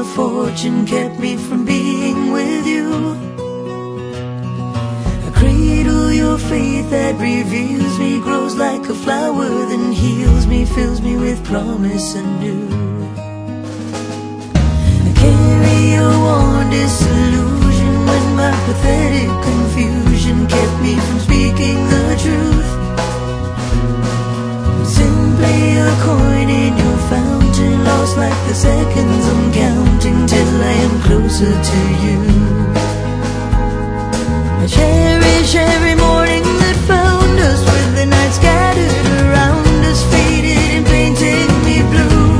fortune kept me from being with you. I cradle your faith that reveals me, grows like a flower, then heals me, fills me with promise anew. I carry your warm disillusion when my pathetic confusion kept me from speaking the truth. Simply a coin in your fountain, lost like the seconds I'm counting till I am closer to you. I cherish every morning that found us, with the night scattered around us, faded and painted me blue.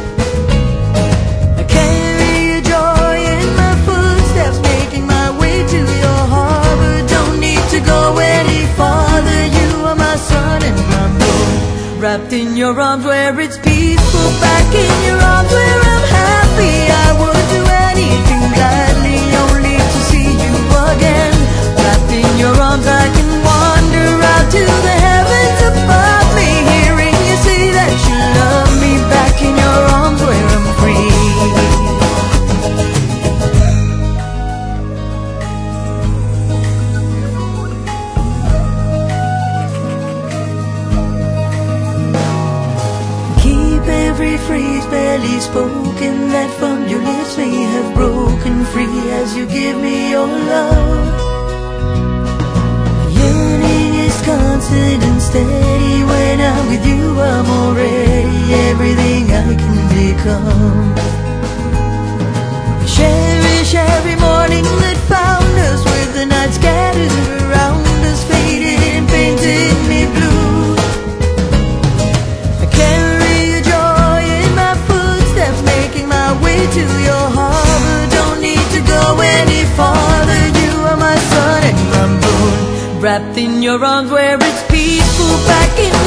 I carry your joy in my footsteps, making my way to your harbor. Don't need to go any farther, you are my sun and my moon. Wrapped in your arms where it's peaceful, back in your arms where I'm happy. I would do anything gladly, only to see you again. Wrapped in your arms I can wander out to the heavens above me, hearing you say that you love me. Back in your arms where I'm free. Every phrase barely spoken that from your lips may have broken free as you give me your love. Yearning is constant and steady. When I'm with you I'm already everything I can become. Cherish every morning that found us, with the night scattered around us, faded and painted me blue. To your harbor, don't need to go any farther, you are my sun and my moon. Wrapped in your arms where it's peaceful, back in